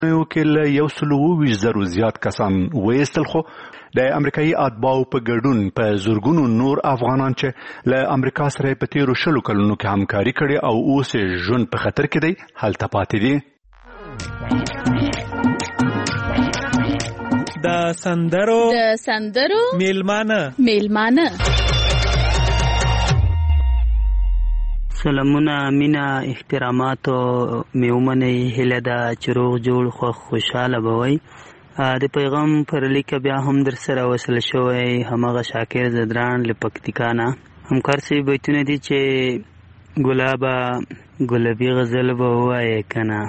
یو کې 120,000 زیات کسان وایستل، خو د امریکایي اتباعو په ګډون په زورګونو نور افغانان چې له امریکا سره په تیرو 20 کلونو کې همکاري کړې او اوس ژوند په خطر کې دی، هلته پاتې دي. د سندرو میلمانه سلامونه، مینا، احترامات او میومنې هله دا چروغ جوړ خو خوشاله بوي. د پیغام پر لیک بیا هم در سره وصل شوی همغه شاکر زدران لپکتیکانا همکار سی بیتونه دي چې ګلابي غزل به وایې کنه،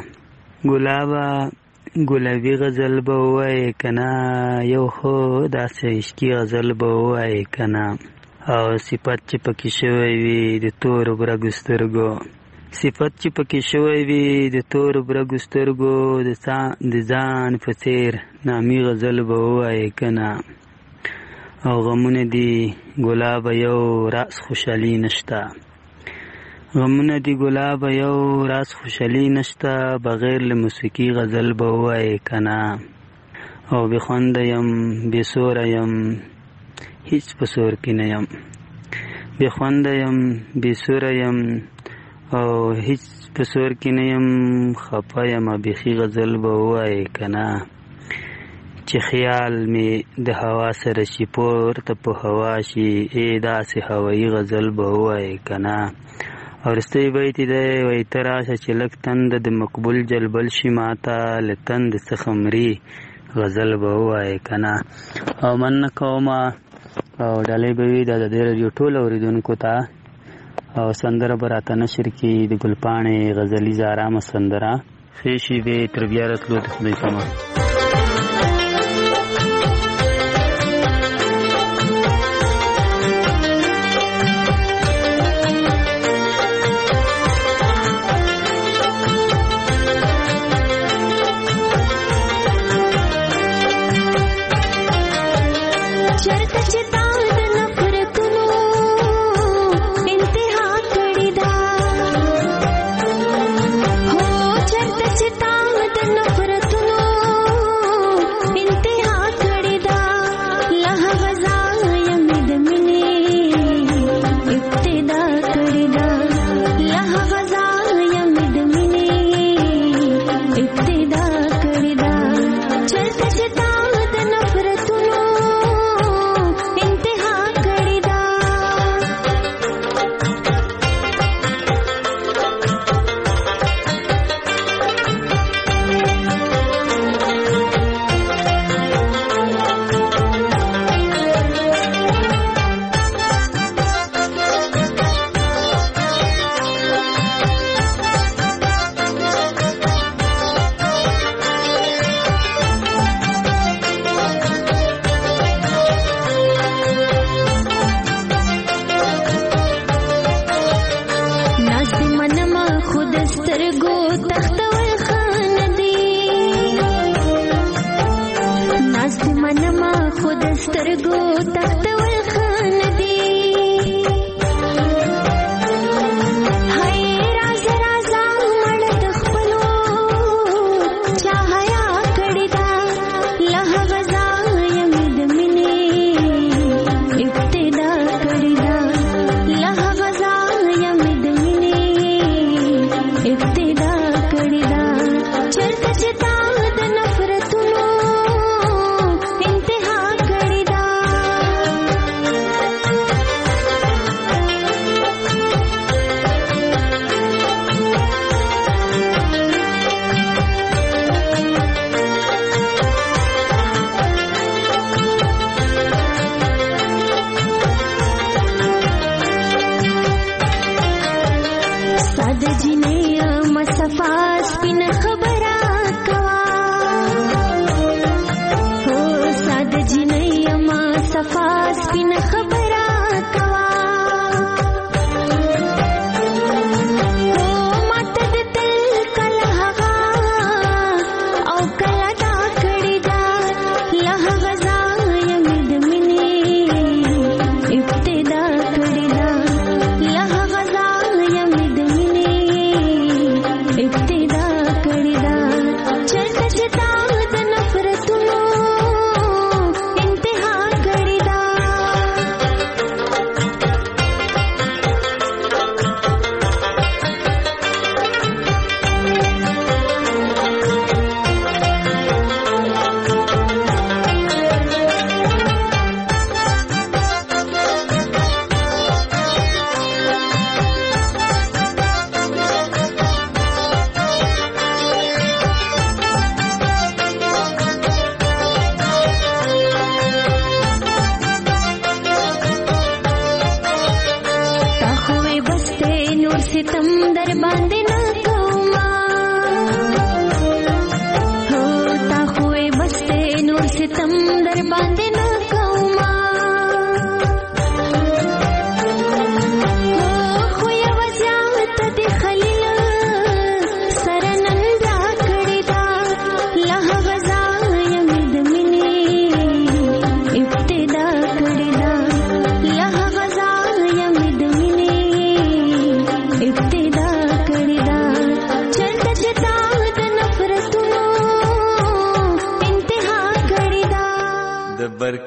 ګلابي غزل به وایې کنه، یو خو داسې عشقي غزل به وایې کنه، او صفت چې پکې شوی وي د تور برګو سترګو، صفت چې پکې شوی وي د تور برګو سترګو، د ځان په څیر نامي غزل به وایې کنه، او غمونه دي ګلاب یو راس خوشحالي نشته، غمونه دي ګلاب یو راس خوشحالي نشته، بغیر له موسیقي غزل به وایې کنه، او بخوند یم بسوره یم هیڅ په سور کې نه یم، بخوند یم بسوره یم او هیڅ په سور کې نه یم، خفه یم بیخي غزل به وایې کنه، چې خیال مې د هوا سره شي پورته په هوا شي، ای داسې هوایي غزل به وایې کنه. او رستی بیتی دی وایي ته راشه چې لږ تنده د مقبول جلبل شي ماته، له تند څخه مري غزل به وایې کنه. او مننه کومه او ډالۍ به وي د دې رادیو ټولو اورېدونکو ته، او سندره به راته نشر کړي د ګلپاڼې غزلیزه ارامه سندره. ښې شېبې تر بیا راتلو د خدای پامان.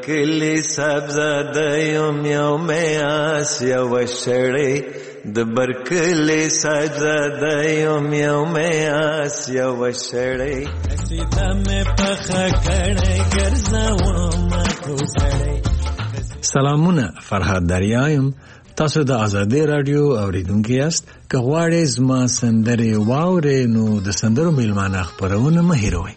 کلی سبزاده یم یو میاس یو شړی د برکلی سبزاده یم یو میاس یو شړی سیده مې پخه کړی ګرځوم کوزړی. سلامونه، فرهاد دریا یم. تاسو د آزادۍ رادیو اوریدونکي یاست. که غواړئ زما سندرې واورئ نو د سندرو میلمانه خپرونه مه هېروئ.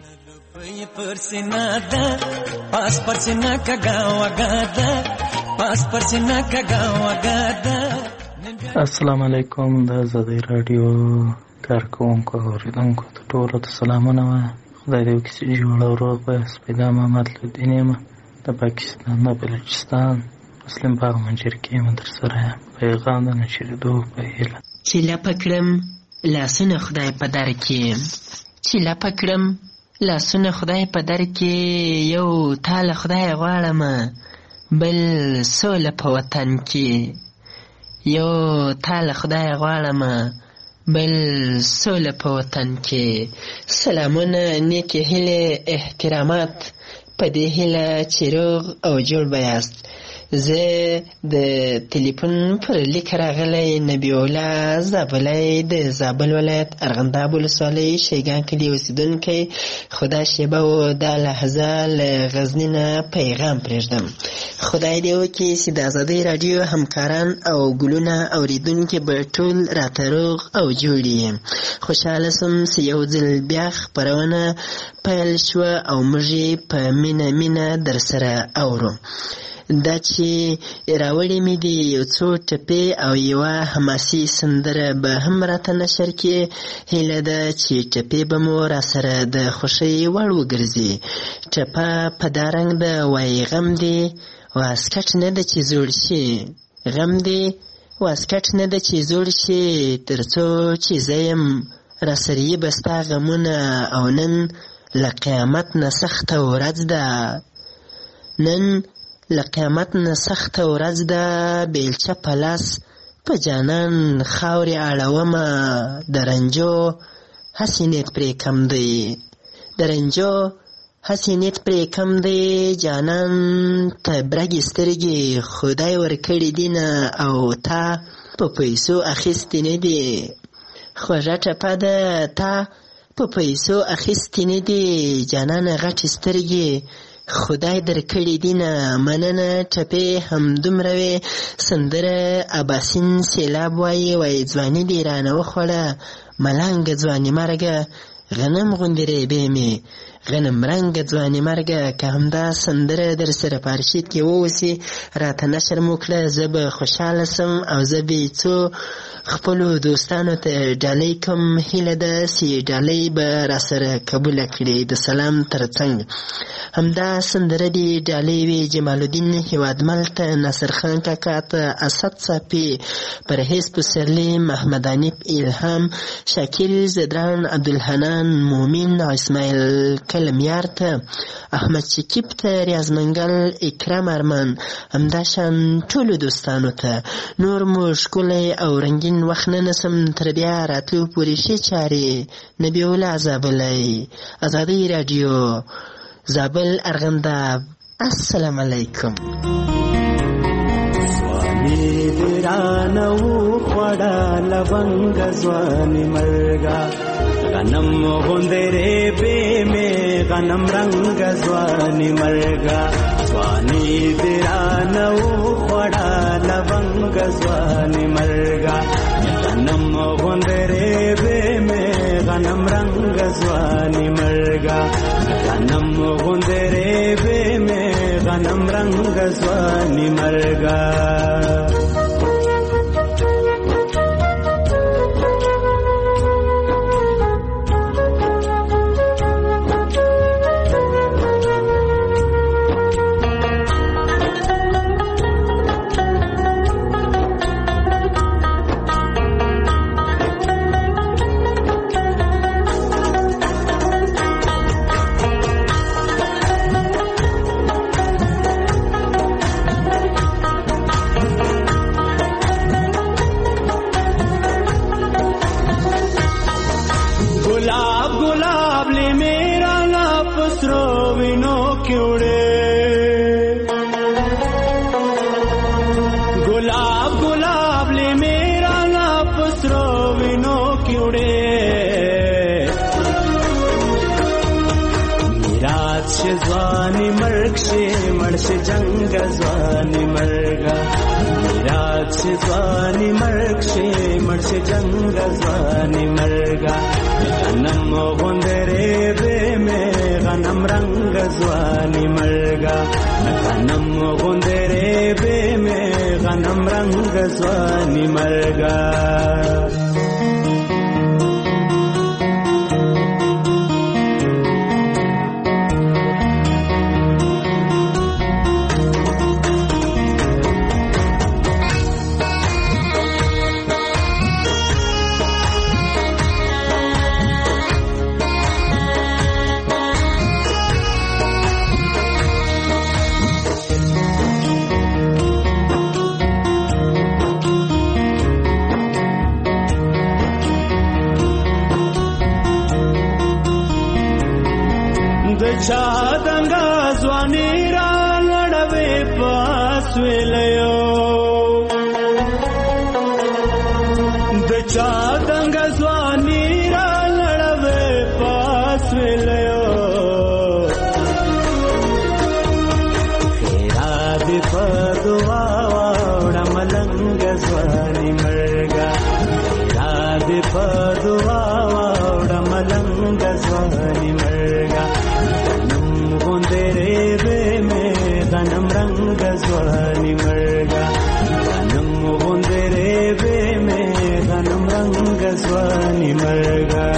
السلام علیکم. د آزادۍ رادیو کارکوونکو اوریدونکو ته ټولو ته سلامونه وایه. خدای دې وکړي چې جوړ او روغ وایاست. پیدا محمد لودین یم د پاکستان د بلوچستان مسلم باغ منجر کې یم در سره یم. پیغام د نشریدو په هیله چې لپه کړم لاسونه خدای په در کې، چې لپه کړم لاسونه خدای په در کې، یو تاله خدای غواړم بل سوله په وطن کې، یو تاله خدای غواړم بل سوله په وطن کې. سلامونه، نیکې هیلې، احترامات په دې هیله چې روغ او جوړ به یاست. زه د تلیفون پر لیک راغلی نبی الله زابلی د زابل ولایت ارغنداب ولسوالۍ شیګان کلي اوسېدونکی. خدا شیبه و دا لحظه له غزني نه پیغام پرېږدم. خدای دې وکړي چې د ازادۍ راډیو همکاران او ګلونه اوریدونکي به ټول راته روغ او جوړ وي. خوشحاله سوم چې یو ځل بیا خپرونه پیل شوه او موږ یې په مینه در سره اورو. دا چې راوړې مې دي یو څو ټپې او یوه حماسي سندره به هم راته نشر کې. هیله ده چې ټپې به مو را سره د خوښۍ وړ وګرځي. ټپه په دا رنګ ده وایي غم دی واسکټ نه ده چې زوړ شي، غم دی واسکټ نه ده چې زوړ شي، تر څو چې زه یم را سره یې به ستا غمونه. او نن له قیامت نه سخته ورځ ده، نن له قیامت نه سخته ورځ ده، بیلچه په لاس په جانان خاورې اړومه. د رنجو هسې نیت پرې کم دی، د رنجو هسې نیت پرې کم دی. جانان ته برګې سترګې خدای ورکړې دینه او تا په پیسو اخیستې نه دي. خوږه ټپه ده تا په پیسو اخیستې نه دي. جانانه غټې سترګې خدای در کړي دینه. مننه ټپې همدومره وې. سندره اباسین سیلاب وایي ځواني دې رانه وخوړه ملنګه ځواني مرګه، غنم غوندې ریبې مې غنم رنګه ځواني مرګه. که همدا سندره در سره په ارشید کې ووسي راته نشر مو کړه زه به خوشحاله سم او زه به څو خپلو دوستانو ته ډالۍ کوم. هیله ده چې ډالۍ به را سره قبوله کړي د سلام تر څنګ. همدا سندره دې ډالۍ وي جمال الدین هیوادمل ته، ناصر خان کاکا ته، اسد صافي، پرهیز پسرلی، محمد حنیف الهام، شاکر زدران، عبدالحنان مومین او اسماعیل کلمیار ته، احمد شکیب ته، ریاض منګل، اکرام ارمان، همداشان ټولو دوستانو ته. نور مو ښکلی او رنګین وخت نه نسم تر بیا راتلو پورې ښې چارې. نبی الله زابلی، ازادۍ راډیو زابل ارغنداب. السلام علیکم. ځواني دې رانه وخوړه لونګه ځواني مرګه، غنم غوندې ریبې مې غنم رنګه ځواني مرګه. ځواني دې رانه وخوړه لونګه ځواني مرګه، غنم غوندې ریبې مې غنم رنګه ځواني مرګه، غنم غوندې ریبې مې غنم رنګه ځواني مرګه. شي ځواني مرګ شي مړ شي جنگ ځواني مرګا میراث شي ځواني مرګ شي مړ شي جنگ ځواني مرګا غنم غوندره به مې غنم رنگ ځواني مرګا غنم غوندره به مې غنم رنگ ځواني مرګا چا دنګا ځواني را لړوي پاس ویلو د چا دنګا ځواني را لړوي پاس ویلو خیرا دې په دعا وړه ملنګ ځواني مرګا خیرا دې په دعا وړه ملنګ ځواني مرګا غنم رنگ ځواني مرګا غنم غوندره به مې غنم رنگ ځواني مرګا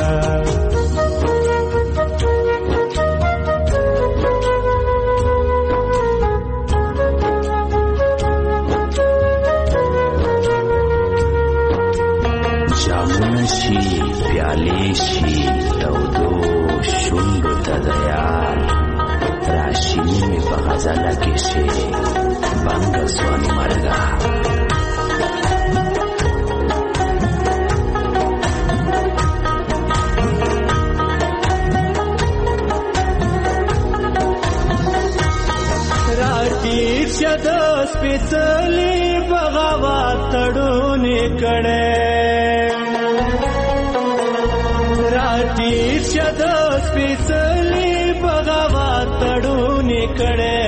جامونه شي پیالې شي تودو شونډو ته دیار راشینی می په غزله کې شي بنګ ځواني مرګا راټیر شد سپېڅلې بغاوت تړونې کړې راټیر شد سپېڅلې بغاوت تړونې کړې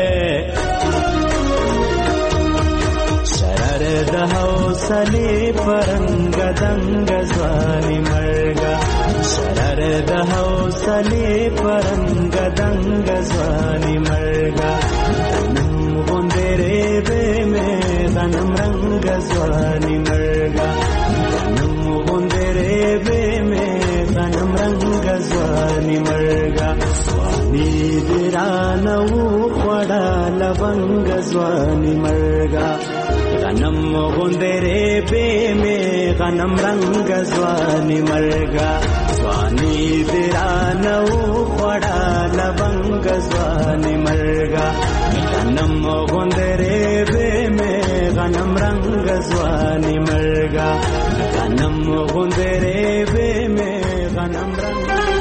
شرر د حوصلې پرنګ دنګ ځواني مرګا شرر د حوصلې پرنګ دنګ ځواني مرګا غنم غوندره به مې غنم رنګ ځواني مرګا غنم غوندره به مې غنم رنګ ځواني مرګا ځواني دې رانه وخوړه لونګ ځواني مرګا غنم غوندره به مې غنم رنگ ځواني مرګا ځواني دې رانه وخوړه لونګ ځواني مرګا غنم غوندره به مې غنم رنگ ځواني مرګا غنم غوندره به مې غنم رنگ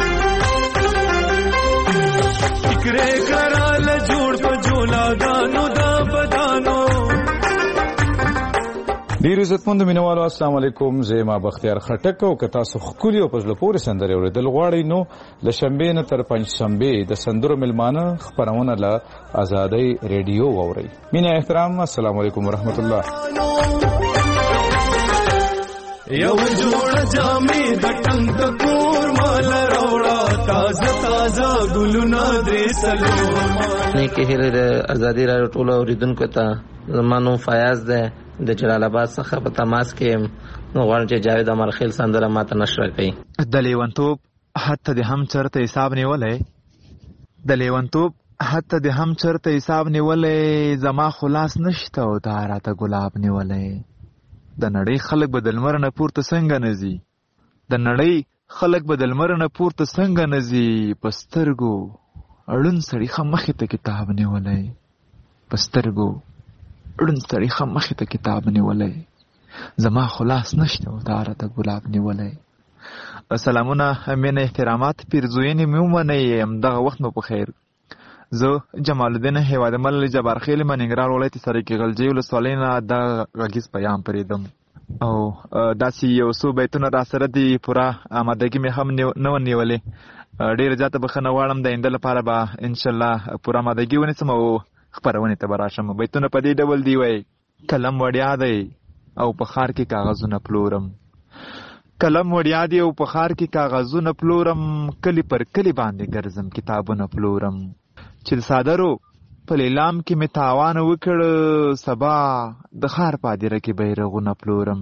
فکرې کرال جوړ په جولا دانو دا بدانو ډیر عزتمند مینوالو السلام علیکم زه ما بختیار خټک او که تاسو خولي او پزله پورې سندره اوریدل غواړئ نو ل شنبه نه تر پنځشنبه د سندرو ملمانه خبرونه له آزادۍ ریډیو واورئ مینه احترام السلام علیکم ورحمت الله یو جوړ جامې د ټنګ د کور مال راوړه تازه تازه ګلونه درې سلو نه کې هر آزادۍ راډیو ټولو اوریدونکو ته زمانو فیاض ده د جلال آباد څخه په تماس کې غواړم چې جاوید امرخیل سندره ماته نشر کړي د لیونتوب حتی د هم چرته حساب نیولې د لیونتوب حتی د هم چرته حساب نیولې زما خلاص نشته او دا راته ګلاب نیولې د نړۍ خلک به د لمر نه پورته څنګه نزي د نړۍ خلک به د لمر نه پورته څنګه نزي پسترګو اړون سړی خمخې ته کتاب نیولې پسترګو اړون سړی خمخې ته کتاب نیولې زما خلاص نشته او دا راته ګلاب نیولې سلامونه مینه احترامات پیرزوینې مې ومنئ همدغه وخت مو په خیر زه جمال الدین هیوادمل جبار خیل مننګرهار ولایت سرکې غلجی ولسوالۍ نه د غږیز پیام پرېږدم او داسې یو څو بیتونه را سره دي پوره آمادګي مې هم نه ونیولې ډېر زیاته بخښنه غواړم. د آینده لپاره به انشاءالله پوره آمادګي ونیسم او خپرونې ته به راشم. بیتونه په دې ډول دی وایي: قلم وړیا دی او په ښار کې کاغذونه پلورم، قلم وړیا دی او په ښار کې کاغذونه پلورم، کلی پر کلی باندې ګرځم کتابونه پلورم، چې د صادرو په لیلام کې مې تاوان وکړ، سبا د ښار په هدیره کې بیرغونه پلورم.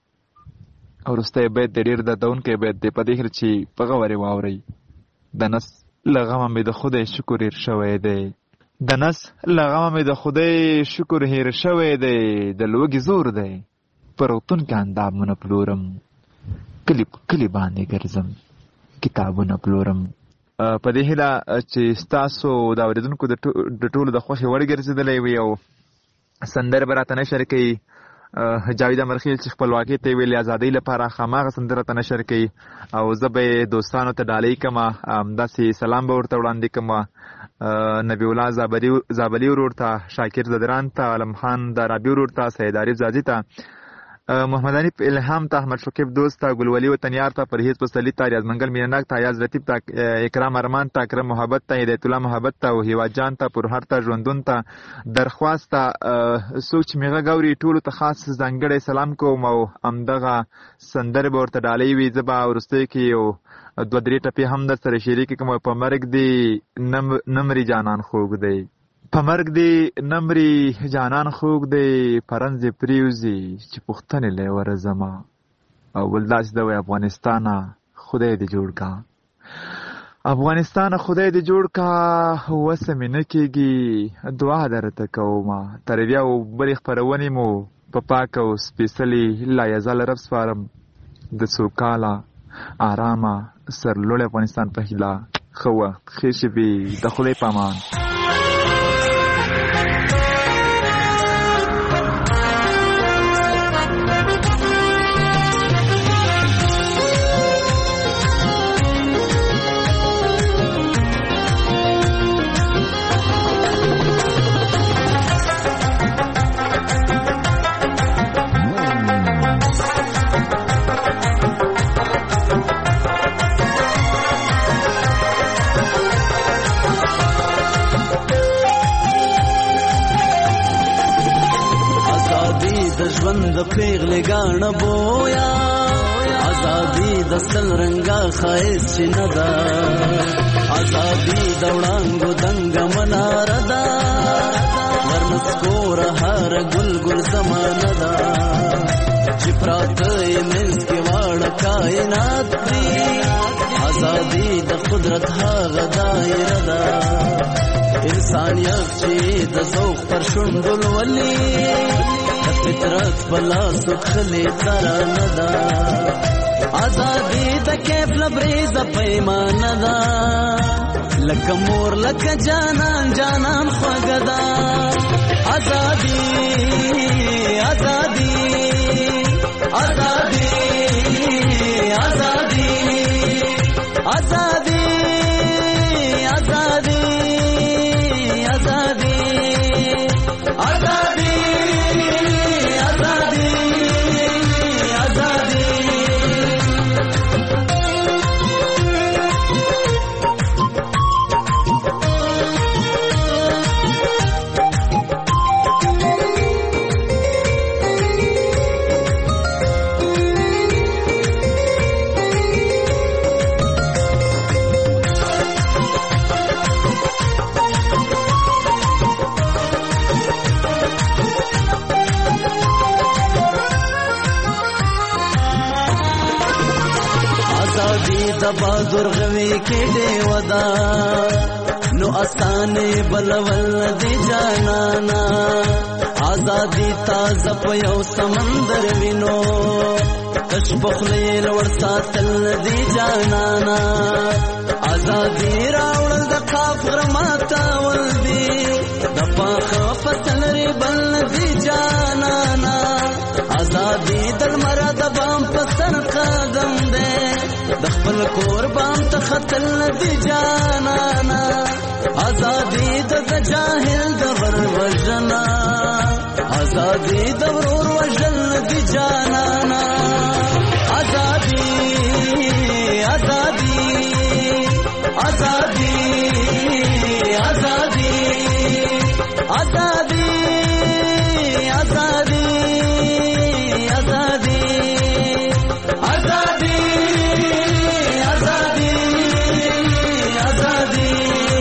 او وروستی بیت د ډېر دردونکی بیت دی، په دې هر چې په غور یې واورئ: د نس له غمه مې د خدای شکر هېر شوی دی، د نس له غمه مې د خدای شکر هېر شوی دی، د لوږې زور دی په روغتون کې اندامونه پلورم، کلی په کلی باندې ګرځم کتابونه پلورم. په دې هیله چې ستاسو د اورېدونکو د ټولو د خوښې وړ ګرځېدلی وي او سندرې به راته نشر کوي. جاوید امرخیل چې خپلواکۍ ته یې ویلې ازادۍ لپاره هماغه سندره ته نشر کوي او زه به یې دوستانو ته ډالۍ کړم، همداسې سلام به ورته وړاندې کړم نبی الله زابلي ورور ته، شاکر زدران ته، علم خان دارابي ورور ته، سید عارف زادي ته، محمد حنیف الهام ته، احمد شکیب دوست ته، ګلولي وطنیار ته، پرهیز پسلی ته، ریاض منګل مینناک ته، ایاز لطیف ته، اکرام ارمان ته، اکرم محبت ته، هدایت الله محبت ته، هیواد جان ته، پرهر ته، ژوندون ته، درخواست ته، څوک چې مې غږ اوري ټولو ته خاص ځانګړی سلام کوم او همدغه سندرې به ورته ډالۍ وي. زه به وروستیو کې یو 2-3 ټپې هم در سره شریکې کوم. په مرګ دې نمرې جانان خوږ دی، په مرګ دې نمرې جانان خوږ دی، پرنځ یې پرېوځي چې پوښتنې لی ورځمه. او بل داسې ده وایي: افغانستانه خدای دې جوړ کا، افغانستانه خدای دې جوړ کا، وسه مې نه کېږي دعا درته کومه. تر بیا و بلې خپرونې مو په پاک او سپېڅلي لایزال رب سپارم. د سوکاله آرامه سرلوړی افغانستان په هیله. ښه وخت، ښې شېبې، د خدای په امان. د پیغلې ګاڼه بویا، ازادي د سل رنګه ښایست چې نه ده، ازادي د وړانګو دنګه مناره ده، ورنسکوره هر ګل ګل زمانه ده، چې پراته یې منځ کې واړه کائنات دي، ازادي د قدرت هغه دایره ده، انسانیت چې د ذوق پر شونډو لولي، د فطرت بلاسو خلی ترانه ده، ازادي د کیف لبریزه پیمانه ده، لکه مور لکه جانان جانان خوږه ده، ازادي ازادي ازادي ازادي ازادي ازادي ازادي ازادي د بازور غوي کې دی ودا نو اسانه بلول دی جانانا، ازادي تازه په یو سمندر وینو، کش بخلی لور ساتل دی جانانا، ازادي راوړل د قاف غرماتا ول دی، د پاخه فتن ری بل دی جانانا، ازادي دل مراد بام پسر قدم دی، د خپل کور بام ته خطل دی جانانا، ازادي د جاهل د ور وجنا، ازادي د ورور وجل دی جانانا، ازادي ازادي आजादी आजादी आजादी आजादी आजादी आजादी आजादी आजादी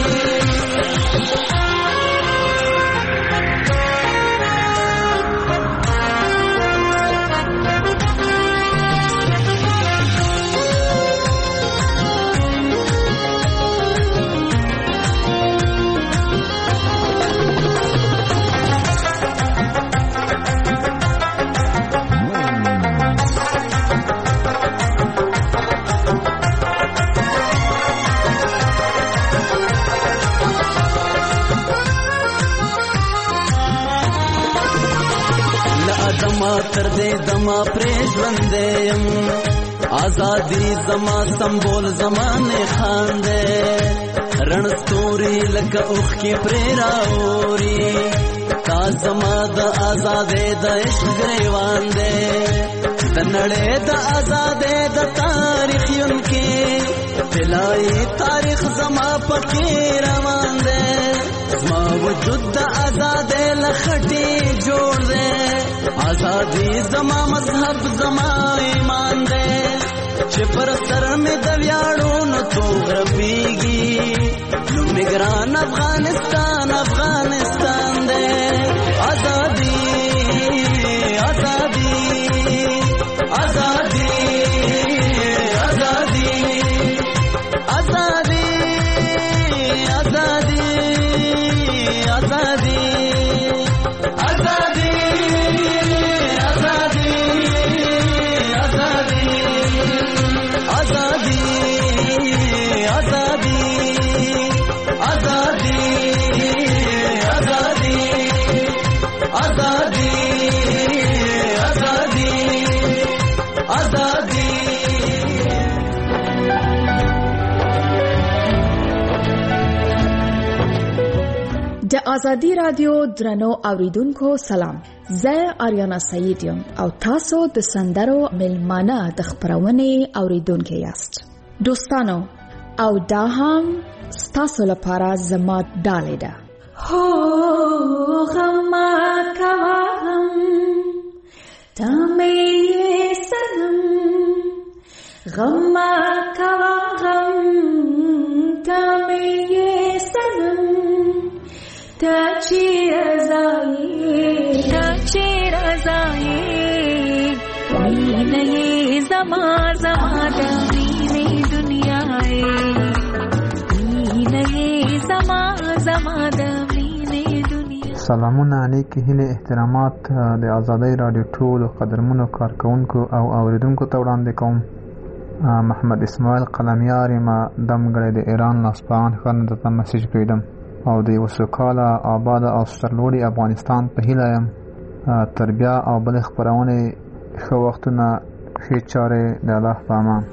تر دې دما پرې ژوندې يم آزادي زما سمبول زمانه خاندې رڼ ستوري لکه اوخ کې پرې راوري تا زما د آزادې د عشق ګریوان دې د نړۍ د آزادې د تاریخ یون کې بلای تاریخ زما پکې روان دې زما وجود د آزادې لخټي جوړ دې آزادی زما مذهب زما ایمان دے چې پر سر میں د ویاړو نو تو غربيږي نو مګران افغانستان افغانستان دے آزادی آزادی آزادی آزادی آزادی آزادی آزادی د ازادي رادیو درنو اوریدونکو سلام، زه آریانا سعید یم او تاسو د سندرو ملمانه د خبرونې اوریدونکو یاست. دوستانو او دا هم ستاسو لپاره زما ډالۍ ده. هو غما کوم تمه سنم غما کوم تمه سنم تاچی رضایی مینه زما زما د مینه دنیاي مینه زما زما د مینه دنیا. سلامونه علیکم، هیله احترامات د آزادۍ رادیو ټول قدرمنو کارکونکو او اوریدونکو ته وړاندې کوم. محمد اسماعیل قلمیار ما دمګړی د ایران لاسپان ښار نه درته مسیج کوم او د یو سوکاله آباد او سرلوړي افغانستان په هیله یم. تربیه او بل خبرونه ښه وختونه ښې چارې د الله په امان.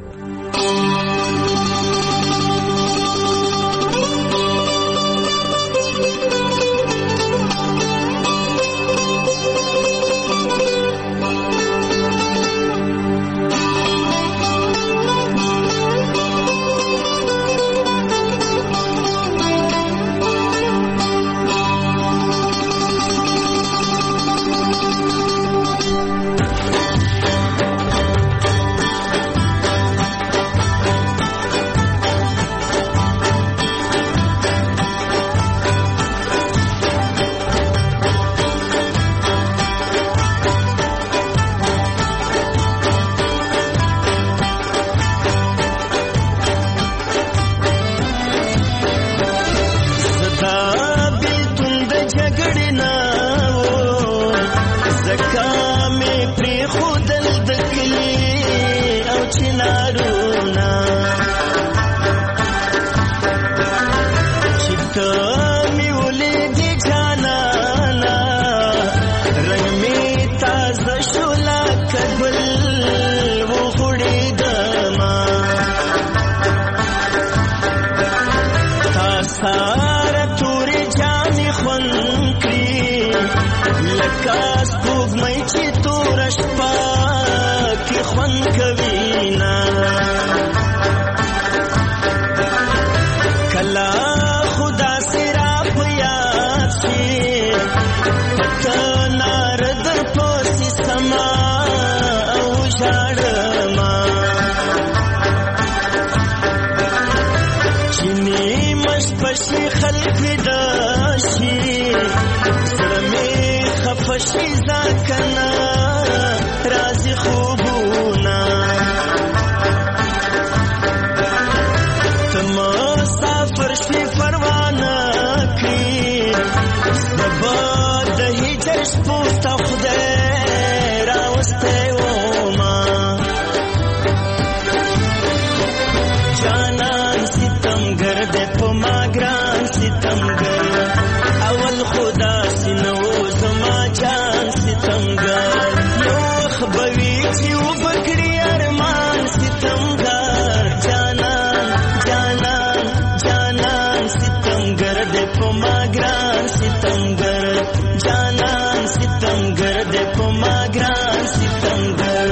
فشیزا کنا رازی خوبونا تما سافر شی پروانه کی سبا دهی جرش پوستا خدای راوسته وما جانان ستم گرده پما گران ستم گر اول خدا سنو جان ستمګر یو خبوي چې وبکړي ارمان ستمګر جانان جانان جانان ستمګر د پما ګران ستمګر جانان ستمګر د پما ګران ستمګر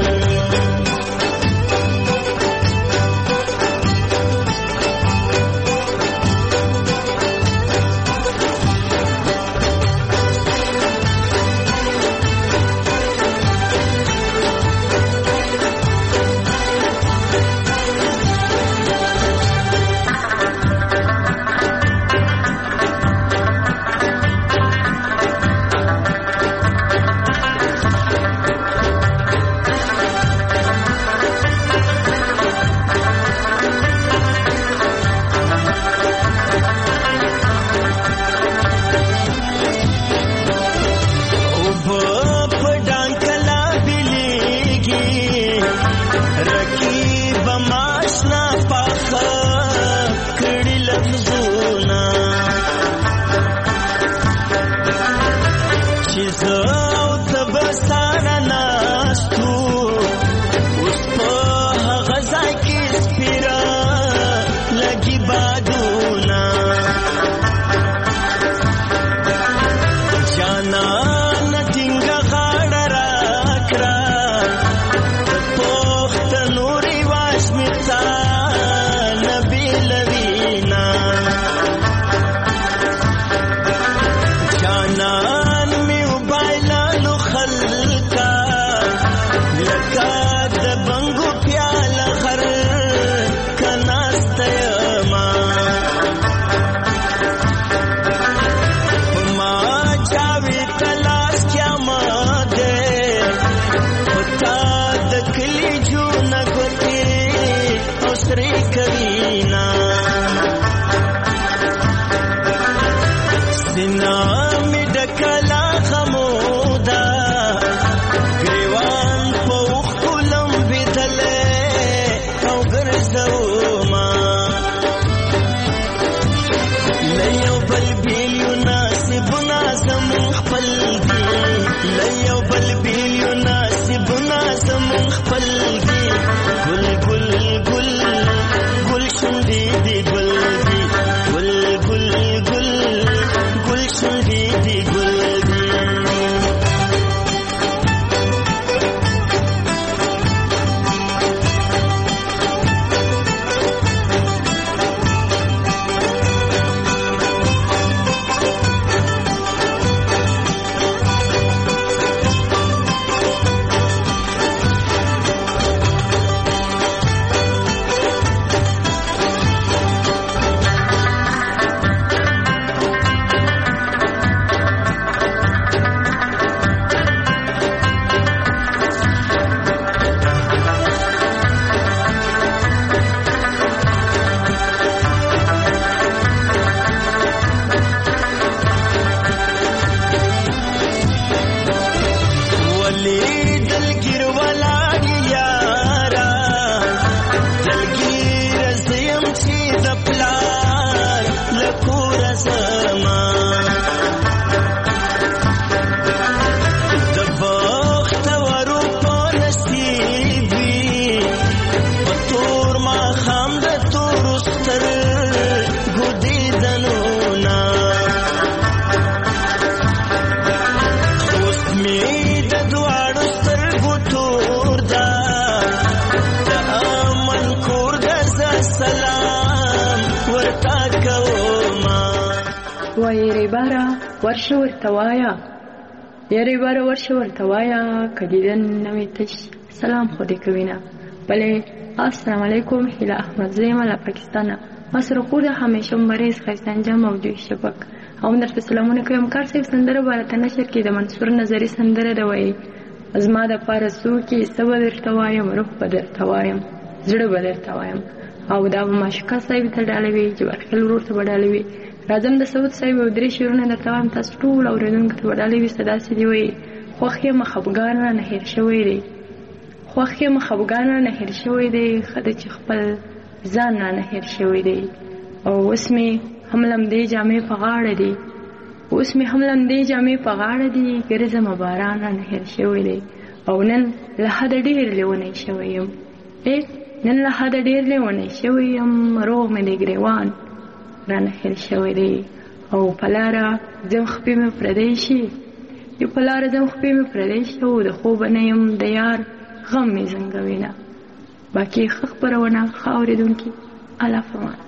ورشه ورته وایه یاري بار ورشه ورته وایا کدیدن نوې تش سلام خو دې کوي نه بلې السلام علیکم هیله احمد زیمه له پاکستانه مسر کور همیشه مریض خیستانجا موجود شبک او درته سلامونه کوم کار صاحب سندره بارته نشر کې د منصور نظری سندره د وای ازما د پارسو کې سبا درته وایم روح به درته وایم زړه به درته وایم او دا ماشکا صاحب ته ډالوي چې ورخل ورور ته ډالوي راځم د سعود صاحب او درې شیرونه د توام تاسو ټول اوریدونکو ته ډالوي صدا سي دی وای خوخه مخبګان نه هیر شوی دی خوخه مخبګان نه هیر شوی دی خدای چې خپل ځان نه هیر شوی دی او اسمي حملم دې جامې په غاړه دي اسمي حملم دې جامې په غاړه دي ګرځم باران نه هیر شوی دی او نن له حد ډیر لیونی شوی یم نن له حد ډیر لیونی شوی یم روغ مې د ګریوان رانه هیر شوی دی او پلاره زم خپې مې پردی شي یو پلاره زم خپې مې پردی شي او د خوب نه یم د یار غم مې زنګوي نه باقي ښه خپرونه ښه اورېدونکي الله فرمان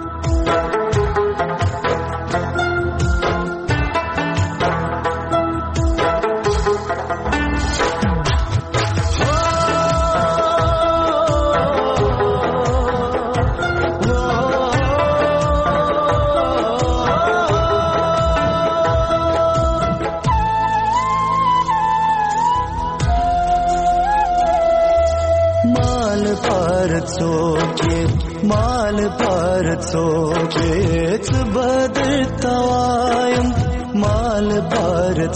مال پارت سوکیت بدتوایم مال پارت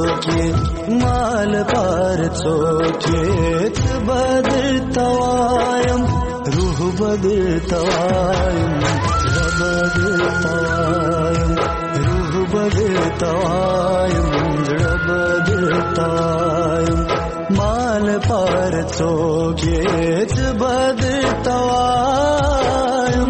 سوکیت بدتوایم روح بدتوایم روح بدتوایم بدتوایم مال پارت سوکیت بدتوایم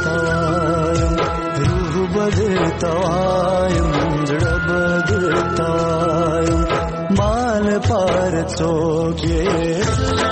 بدتوایم زړه بدتوایم څوک یې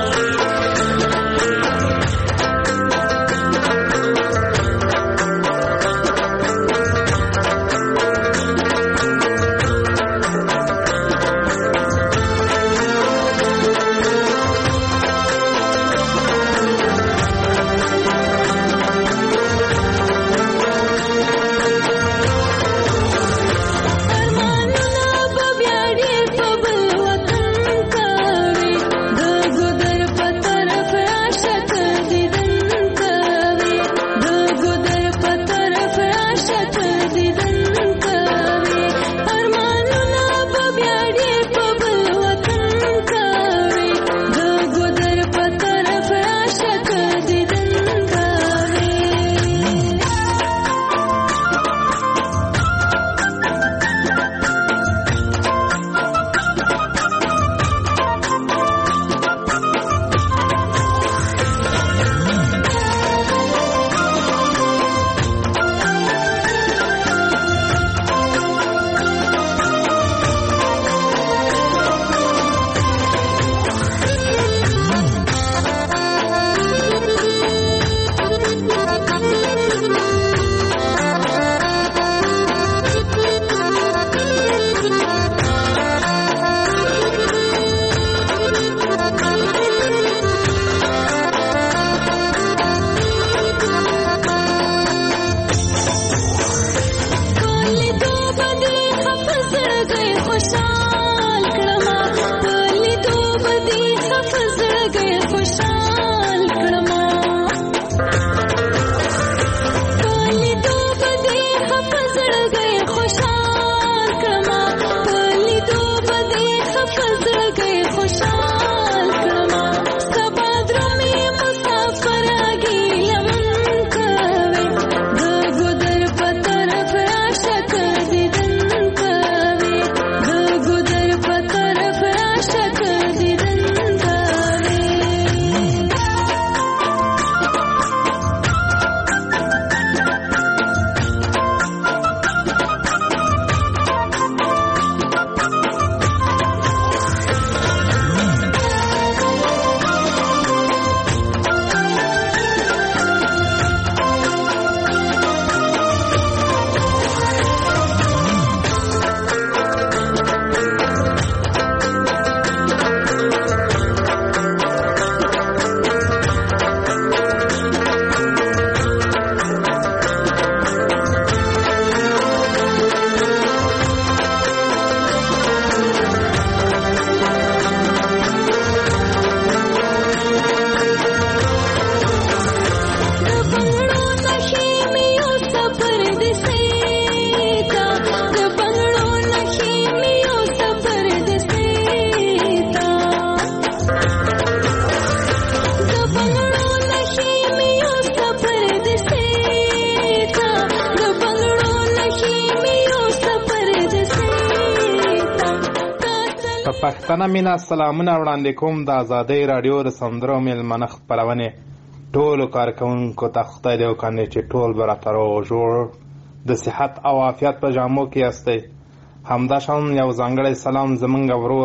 پښتنه مینا سلامونه وړاندې کوم د آزادۍ راډیو د سندرو میلمنه خپرونې ټولو کارکوونکو ته خدای دې وکړي چې ټول به راته روغ جوړ د صحت او عافیت په جامو کې یاستئ. همداشان یو ځانګړی سلام زمونږ ورور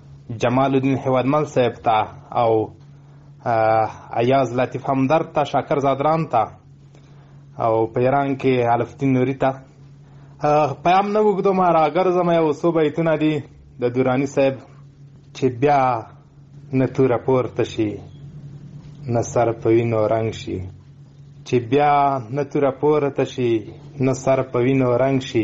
جمال الدین هیوادمل صاحب ته او ایاز لطیف همدرد ته، شاکر زادران ته او په ایران کې الفدین نوري ته. پیام نه اوږدوم، راګرځم یو څو بیتونه دي د دوراني صاحب چې بیا نه توره پورته شي نه سر په وینو رنګ شي، چې بیا نه توره پورته شي نه سر په وینو رنګ شي،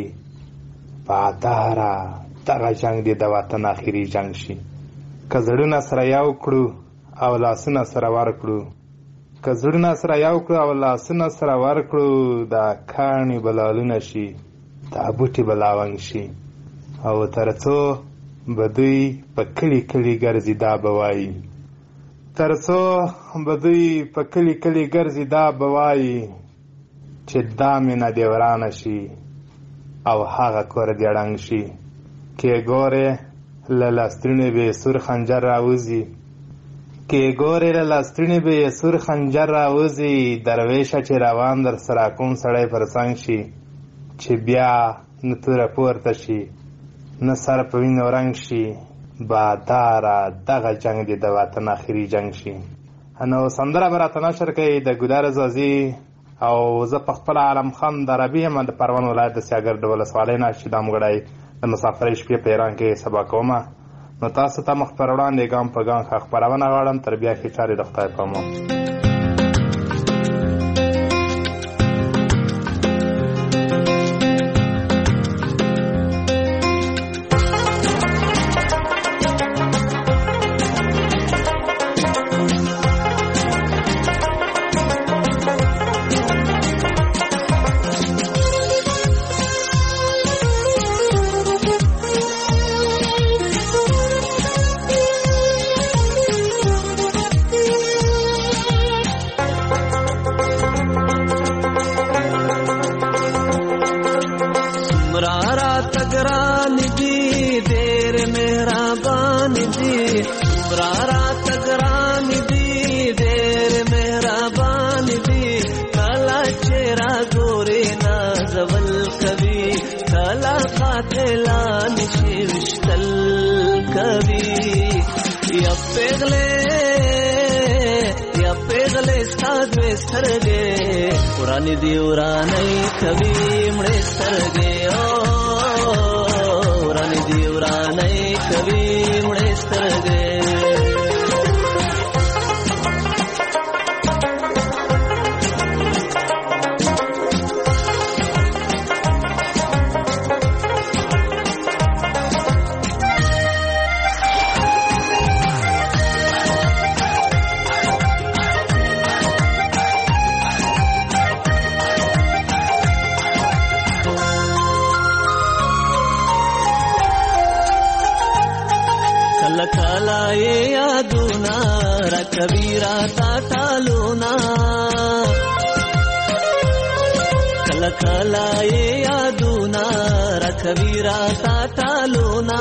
باداره دغه جنگ دی د وطن آخري جنگ شي. که زړونه سره یو کړو او لاسونه سره ورکړو، که زړونه سره یو کړو او لاسونه سره ورکړو، دا کاڼي به لالونه شي، دا بوټي به لاونګ شي، او تر څو به دوی په کلي کلي ګرځي دا به وایي، تر څو به دوی په کلي کلي ګرځي دا به وایي چې دا مینه دې ورانه شي او هغه کور دې ړنګ شي. کې ګورې له لاسترینې به سور خنجر راوځي، کې ګورې له لاسترینې به سور خنجر راوځي، درویشه چې روان در سره کوم سړی پر څنګ شي، چې بیا نه توره پورته شي نه سر په وینو رنګ شي، به دغه جنگ دی د وطن اخري جنگ شي. نو سندره به راته نشر کوي د ګودار زازي او زه په خپل عالم خان د عربي یم د پروان ولایت د سیاګرد ولسوالۍ نه چې دامګړی د مسافرۍ شپې په ایران کې سبا کومه. نو تاسو ته مخ پر وړاندې ګام په ګام ښه خپرونه غواړم. تر بیا ښې چارې د خدای په امان. ورانی دی ورانی کبھی مڑے سترگے ورانی دی ورانی کبھی مڑے سترگے कबीरा ताता लूना कला कला ये यादूना रखबीरा ताता लूना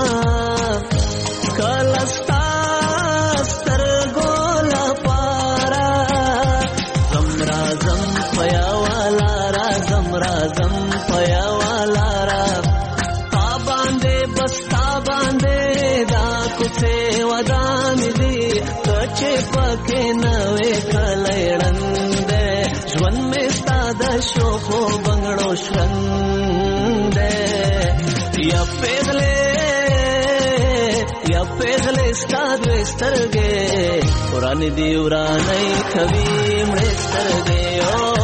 कलस्ता स्तर गोला पारा जमरा जम पया वाला रा जमरा जम पया वाला रा ता बांधे बस्ता बांधे दा कुछे वदान दी कचे पके नवे कलैरंदे ژوند में ستاد شوخو بنگړو شرنده یا پیغله ستاد وسترګې ورانی دی ورانی کوي مړ سترګې